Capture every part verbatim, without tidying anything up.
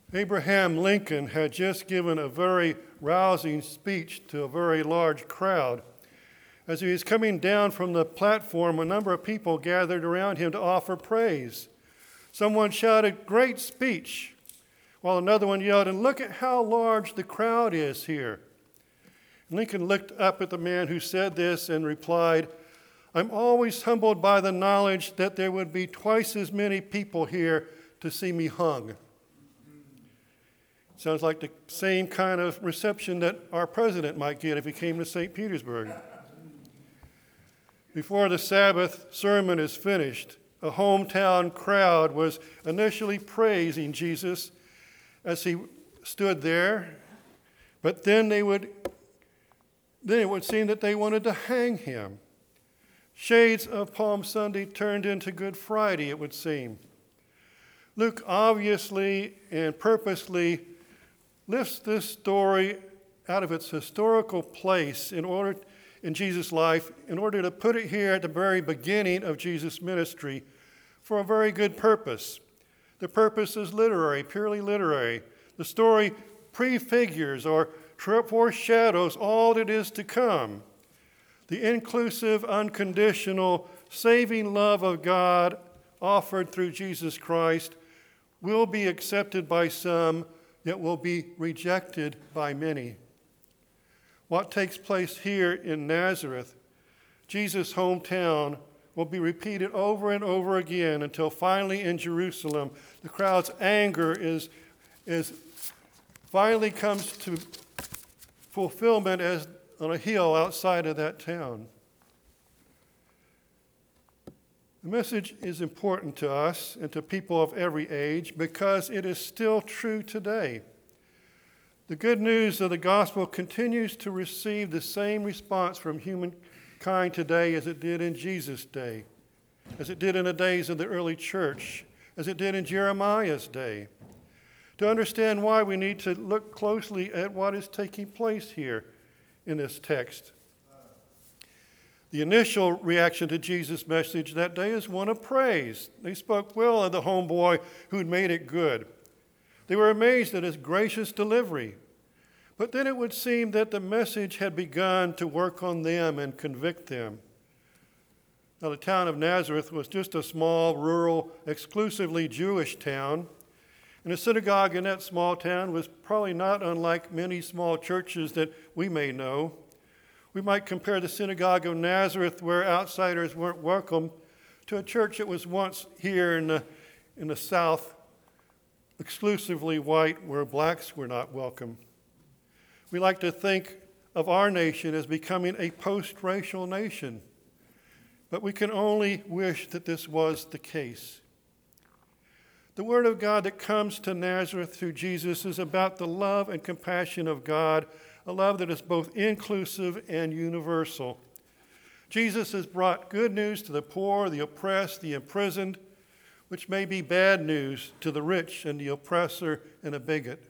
Abraham Lincoln had just given a very rousing speech to a very large crowd. As he was coming down from the platform, a number of people gathered around him to offer praise. Someone shouted, "Great speech," while another one yelled, "And look at how large the crowd is here." Lincoln looked up at the man who said this and replied, "I'm always humbled by the knowledge that there would be twice as many people here to see me hung." Sounds like the same kind of reception that our president might get if he came to Saint Petersburg. Before the Sabbath sermon is finished, a hometown crowd was initially praising Jesus as he stood there, but then they would then it would seem that they wanted to hang him. Shades of Palm Sunday turned into Good Friday, it would seem. Luke obviously and purposely lifts this story out of its historical place in order in Jesus' life, in order to put it here at the very beginning of Jesus' ministry for a very good purpose. The purpose is literary, purely literary. The story prefigures or foreshadows all that is to come. The inclusive, unconditional, saving love of God offered through Jesus Christ will be accepted by some, yet will be rejected by many. What takes place here in Nazareth, Jesus' hometown, will be repeated over and over again until finally in Jerusalem, the crowd's anger is, is finally comes to fulfillment as on a hill outside of that town. The message is important to us and to people of every age because it is still true today. The good news of the gospel continues to receive the same response from humankind today as it did in Jesus' day, as it did in the days of the early church, as it did in Jeremiah's day. To understand why, we need to look closely at what is taking place here in this text. The initial reaction to Jesus' message that day is one of praise. They spoke well of the homeboy who'd made it good. They were amazed at his gracious delivery. But then it would seem that the message had begun to work on them and convict them. Now, the town of Nazareth was just a small, rural, exclusively Jewish town. And the synagogue in that small town was probably not unlike many small churches that we may know. We might compare the synagogue of Nazareth, where outsiders weren't welcome, to a church that was once here in the, in the South, exclusively white, where blacks were not welcome. We like to think of our nation as becoming a post-racial nation, but we can only wish that this was the case. The word of God that comes to Nazareth through Jesus is about the love and compassion of God, a love that is both inclusive and universal. Jesus has brought good news to the poor, the oppressed, the imprisoned, which may be bad news to the rich and the oppressor and a bigot.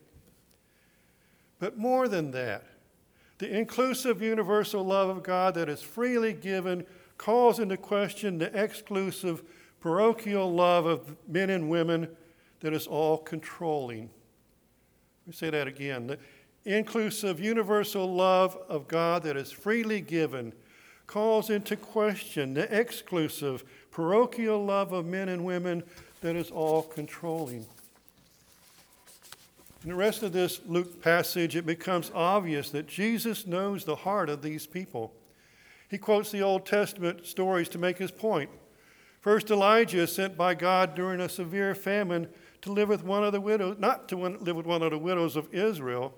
But more than that, the inclusive, universal love of God that is freely given calls into question the exclusive, parochial love of men and women that is all-controlling. Let me say that again. The inclusive, universal love of God that is freely given calls into question the exclusive, parochial love of men and women that is all-controlling. In the rest of this Luke passage, it becomes obvious that Jesus knows the heart of these people. He quotes the Old Testament stories to make his point. First, Elijah is sent by God during a severe famine to live with one of the widows, not to live with one of the widows of Israel,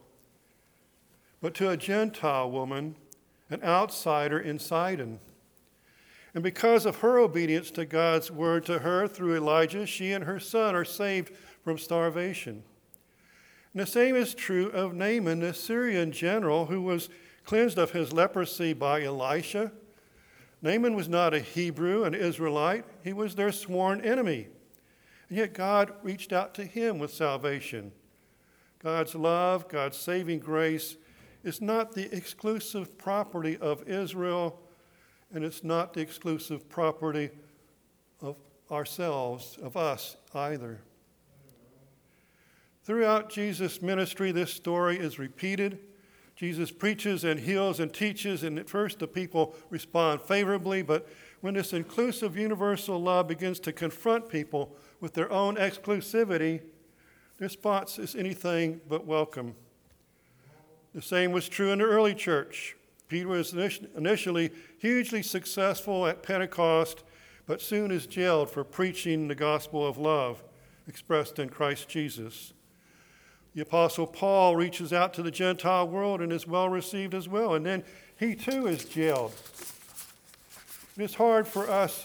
but to a Gentile woman, an outsider in Sidon. And because of her obedience to God's word to her through Elijah, she and her son are saved from starvation. And the same is true of Naaman, the Syrian general who was cleansed of his leprosy by Elisha. Naaman was not a Hebrew, an Israelite. He was their sworn enemy. And yet God reached out to him with salvation. God's love, God's saving grace is not the exclusive property of Israel, and it's not the exclusive property of ourselves, of us either. Throughout Jesus' ministry, this story is repeated. Jesus preaches and heals and teaches, and at first the people respond favorably, but when this inclusive universal love begins to confront people with their own exclusivity, their response is anything but welcome. The same was true in the early church. Peter was initially hugely successful at Pentecost, but soon is jailed for preaching the gospel of love expressed in Christ Jesus. The Apostle Paul reaches out to the Gentile world and is well received as well, and then he too is jailed. It's hard for us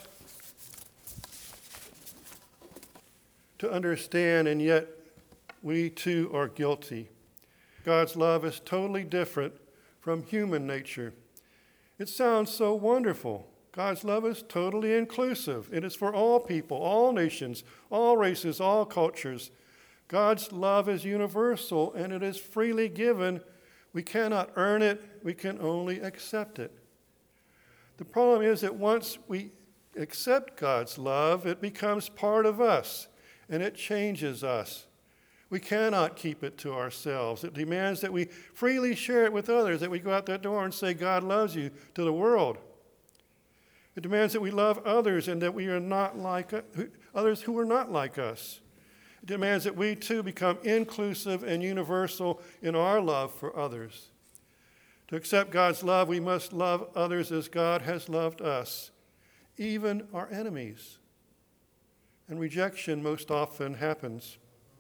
to understand, and yet we too are guilty. God's love is totally different from human nature. It sounds so wonderful. God's love is totally inclusive. It is for all people, all nations, all races, all cultures. God's love is universal, and it is freely given. We cannot earn it. We can only accept it. The problem is that once we accept God's love, it becomes part of us, and it changes us. We cannot keep it to ourselves. It demands that we freely share it with others, that we go out that door and say, God loves you, to the world. It demands that we love others and that we are not like others who are not like us. It demands that we too become inclusive and universal in our love for others. To accept God's love, we must love others as God has loved us, even our enemies. And rejection most often happens.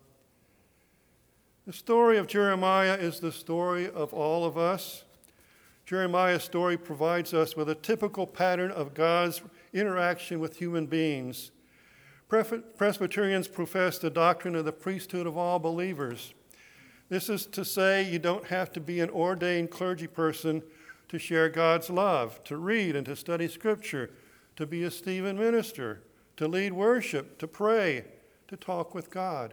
The story of Jeremiah is the story of all of us. Jeremiah's story provides us with a typical pattern of God's interaction with human beings. Presbyterians profess the doctrine of the priesthood of all believers. This is to say you don't have to be an ordained clergy person to share God's love, to read and to study Scripture, to be a Stephen minister, to lead worship, to pray, to talk with God.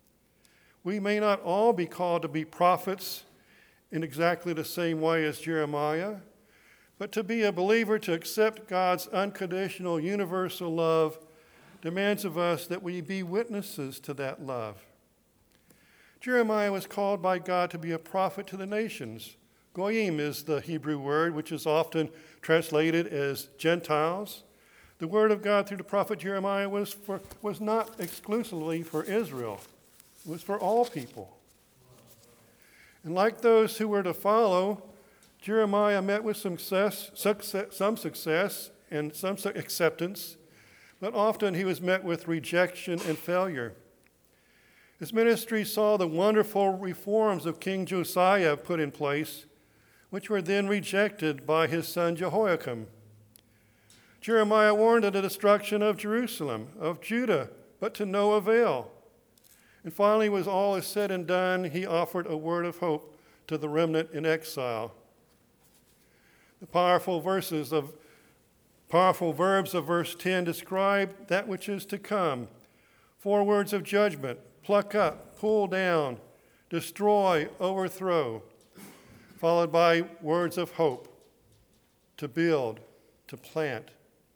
We may not all be called to be prophets in exactly the same way as Jeremiah, but to be a believer, to accept God's unconditional universal love, demands of us that we be witnesses to that love. Jeremiah was called by God to be a prophet to the nations. Goyim is the Hebrew word, which is often translated as Gentiles. The word of God through the prophet Jeremiah was, for, was not exclusively for Israel. It was for all people. And like those who were to follow, Jeremiah met with some success, success, some success and some acceptance, but often he was met with rejection and failure. His ministry saw the wonderful reforms of King Josiah put in place, which were then rejected by his son Jehoiakim. Jeremiah warned of the destruction of Jerusalem, of Judah, but to no avail. And finally, when all is said and done, he offered a word of hope to the remnant in exile. The powerful verses of powerful verbs of verse ten describe that which is to come. Four words of judgment: pluck up, pull down, destroy, overthrow, followed by words of hope: to build, to plant.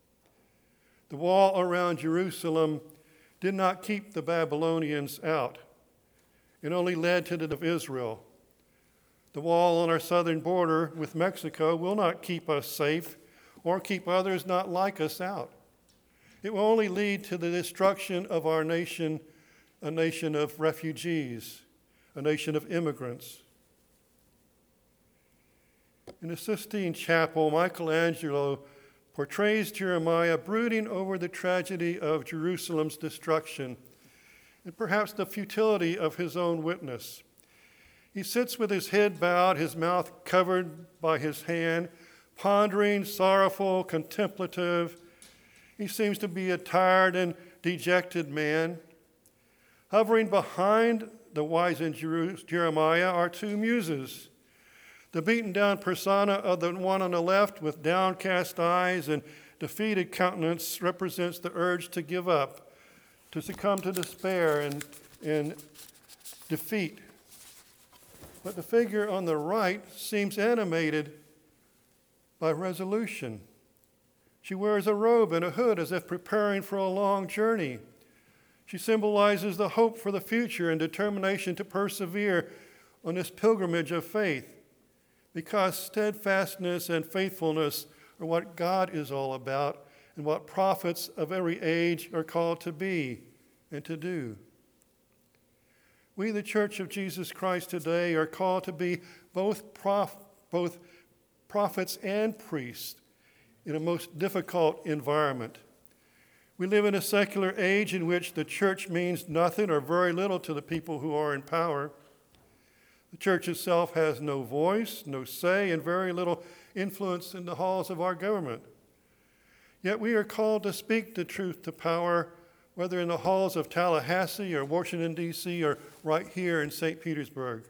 The wall around Jerusalem did not keep the Babylonians out. It only led to the of Israel. The wall on our southern border with Mexico will not keep us safe or keep others not like us out. It will only lead to the destruction of our nation, a nation of refugees, a nation of immigrants. In the Sistine Chapel, Michelangelo portrays Jeremiah brooding over the tragedy of Jerusalem's destruction and perhaps the futility of his own witness. He sits with his head bowed, his mouth covered by his hand, pondering, sorrowful, contemplative. He seems to be a tired and dejected man. Hovering behind the wizened Jeremiah are two muses. The beaten-down persona of the one on the left with downcast eyes and defeated countenance represents the urge to give up, to succumb to despair and, and defeat. But the figure on the right seems animated by resolution. She wears a robe and a hood as if preparing for a long journey. She symbolizes the hope for the future and determination to persevere on this pilgrimage of faith, because steadfastness and faithfulness are what God is all about and what prophets of every age are called to be and to do. We, the Church of Jesus Christ today, are called to be both, prof- both prophets and priests in a most difficult environment. We live in a secular age in which the church means nothing or very little to the people who are in power. The church itself has no voice, no say, and very little influence in the halls of our government. Yet we are called to speak the truth to power, whether in the halls of Tallahassee or Washington, D C, or right here in Saint Petersburg.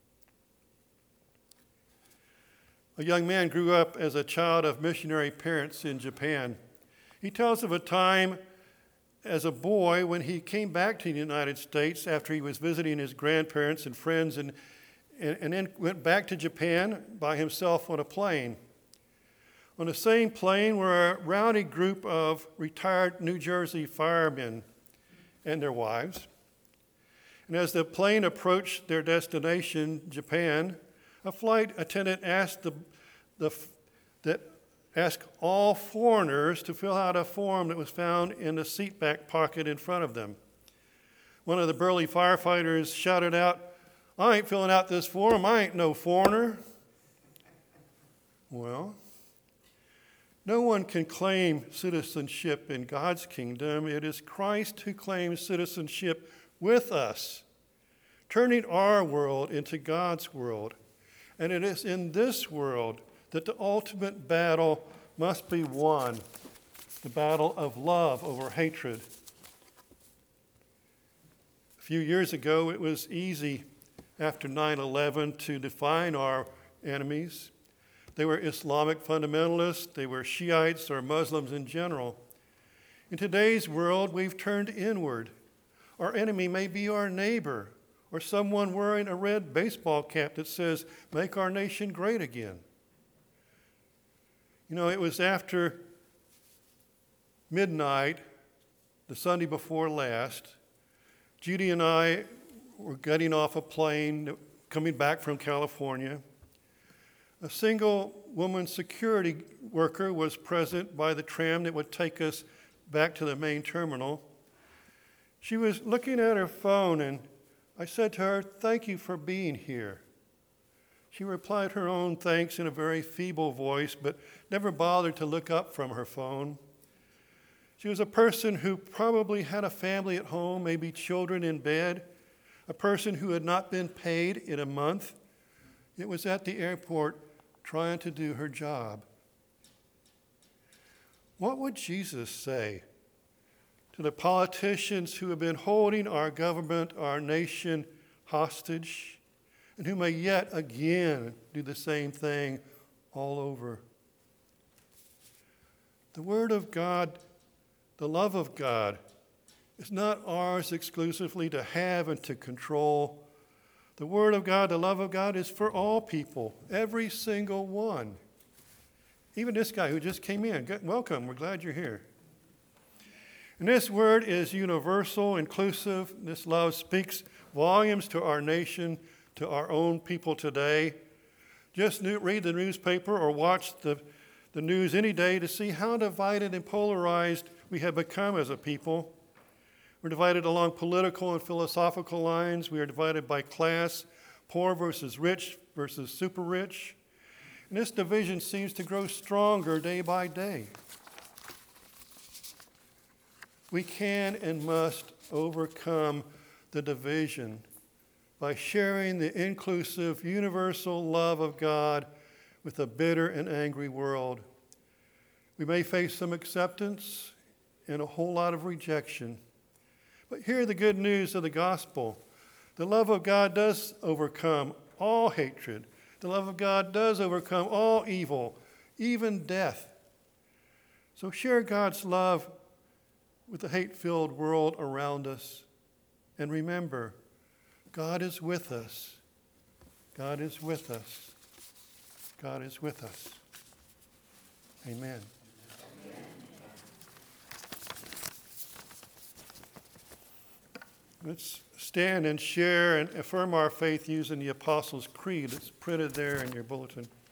A young man grew up as a child of missionary parents in Japan. He tells of a time as a boy when he came back to the United States after he was visiting his grandparents and friends and, and, and then went back to Japan by himself on a plane. On the same plane were a rowdy group of retired New Jersey firemen and their wives. And as the plane approached their destination, Japan, a flight attendant asked the, the that asked all foreigners to fill out a form that was found in the seatback pocket in front of them. One of the burly firefighters shouted out, "I ain't filling out this form, I ain't no foreigner." Well, no one can claim citizenship in God's kingdom. It is Christ who claims citizenship with us, turning our world into God's world. And it is in this world that the ultimate battle must be won, the battle of love over hatred. A few years ago, it was easy after nine eleven to define our enemies. They were Islamic fundamentalists, they were Shiites or Muslims in general. In today's world, we've turned inward. Our enemy may be our neighbor or someone wearing a red baseball cap that says, "Make our nation great again." You know, it was after midnight, the Sunday before last, Judy and I were getting off a plane coming back from California. A single woman security worker was present by the tram that would take us back to the main terminal. She was looking at her phone, and I said to her, "Thank you for being here." She replied her own thanks in a very feeble voice, but never bothered to look up from her phone. She was a person who probably had a family at home, maybe children in bed, a person who had not been paid in a month. It was at the airport trying to do her job. What would Jesus say to the politicians who have been holding our government, our nation hostage, and who may yet again do the same thing all over? The Word of God, the love of God, is not ours exclusively to have and to control. The Word of God, the love of God, is for all people, every single one. Even this guy who just came in, welcome, we're glad you're here. And this Word is universal, inclusive. This love speaks volumes to our nation, to our own people today. Just read the newspaper or watch the, the news any day to see how divided and polarized we have become as a people. We're divided along political and philosophical lines. We are divided by class, poor versus rich versus super rich. And this division seems to grow stronger day by day. We can and must overcome the division by sharing the inclusive, universal love of God with a bitter and angry world. We may face some acceptance and a whole lot of rejection. But hear the good news of the gospel. The love of God does overcome all hatred. The love of God does overcome all evil, even death. So share God's love with the hate-filled world around us. And remember, God is with us. God is with us. God is with us. Amen. Let's stand and share and affirm our faith using the Apostles' Creed. It's printed there in your bulletin.